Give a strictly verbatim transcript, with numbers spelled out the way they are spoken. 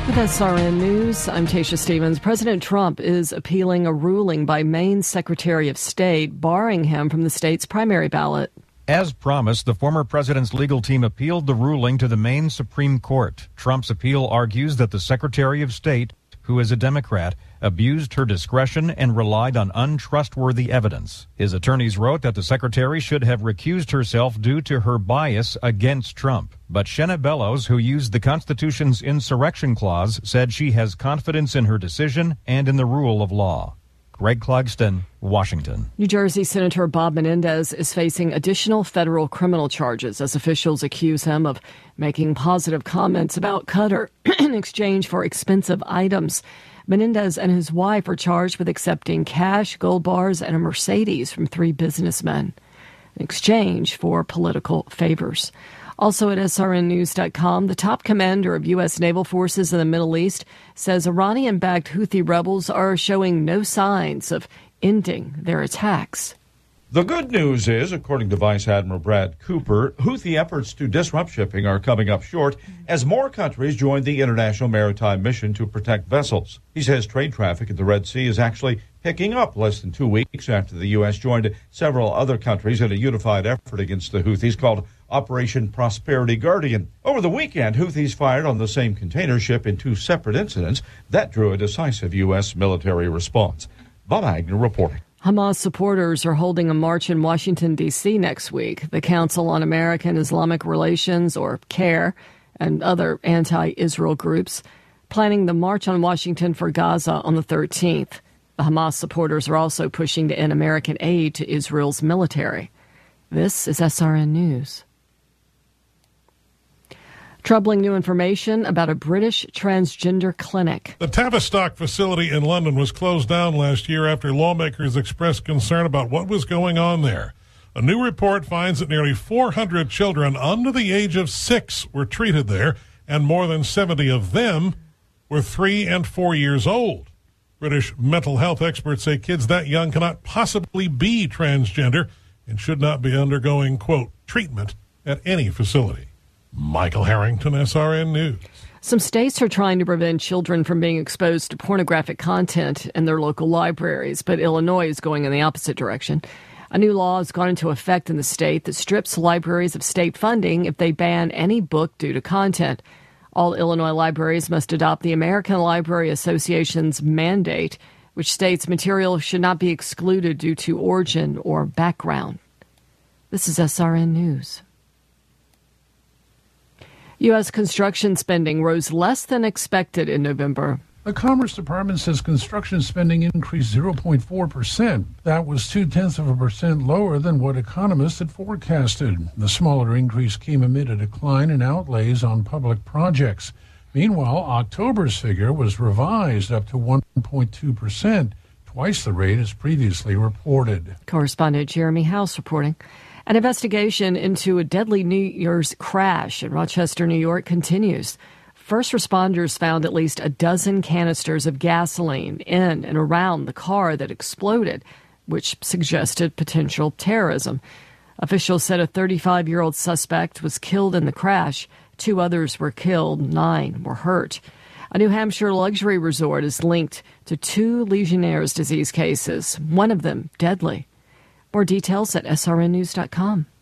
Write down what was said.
With S R N News, I'm Tasha Stevens. President Trump is appealing a ruling by Maine's Secretary of State barring him from the state's primary ballot. As promised, the former president's legal team appealed the ruling to the Maine Supreme Court. Trump's appeal argues that the Secretary of State, who is a Democrat, abused her discretion and relied on untrustworthy evidence. His attorneys wrote that the secretary should have recused herself due to her bias against Trump. But Shenna Bellows, who used the Constitution's insurrection clause, said she has confidence in her decision and in the rule of law. Greg Clugston, Washington. New Jersey Senator Bob Menendez is facing additional federal criminal charges as officials accuse him of making positive comments about Qatar in exchange for expensive items. Menendez and his wife are charged with accepting cash, gold bars, and a Mercedes from three businessmen in exchange for political favors. Also at S R N news dot com, the top commander of U S naval forces in the Middle East says Iranian-backed Houthi rebels are showing no signs of ending their attacks. The good news is, according to Vice Admiral Brad Cooper, Houthi efforts to disrupt shipping are coming up short as more countries join the International Maritime Mission to protect vessels. He says trade traffic in the Red Sea is actually picking up less than two weeks after the U S joined several other countries in a unified effort against the Houthis called Operation Prosperity Guardian. Over the weekend, Houthis fired on the same container ship in two separate incidents that drew a decisive U S military response. Bob Agnew reporting. Hamas supporters are holding a march in Washington, D C next week. The Council on American Islamic Relations, or CARE, and other anti-Israel groups planning the March on Washington for Gaza on the thirteenth. The Hamas supporters are also pushing to end American aid to Israel's military. This is S R N News. Troubling new information about a British transgender clinic. The Tavistock facility in London was closed down last year after lawmakers expressed concern about what was going on there. A new report finds that nearly four hundred children under the age of six were treated there, and more than seventy of them were three and four years old. British mental health experts say kids that young cannot possibly be transgender and should not be undergoing, quote, treatment at any facility. Michael Harrington, S R N News. Some states are trying to prevent children from being exposed to pornographic content in their local libraries, but Illinois is going in the opposite direction. A new law has gone into effect in the state that strips libraries of state funding if they ban any book due to content. All Illinois libraries must adopt the American Library Association's mandate, which states material should not be excluded due to origin or background. This is S R N News. U S construction spending rose less than expected in November. The Commerce Department says construction spending increased zero point four percent. That was two-tenths of a percent lower than what economists had forecasted. The smaller increase came amid a decline in outlays on public projects. Meanwhile, October's figure was revised up to one point two percent, twice the rate as previously reported. Correspondent Jeremy House reporting. An investigation into a deadly New Year's crash in Rochester, New York continues. First responders found at least a dozen canisters of gasoline in and around the car that exploded, which suggested potential terrorism. Officials said a thirty-five-year-old suspect was killed in the crash. Two others were killed. Nine were hurt. A New Hampshire luxury resort is linked to two Legionnaire's disease cases, one of them deadly. More details at S R N news dot com.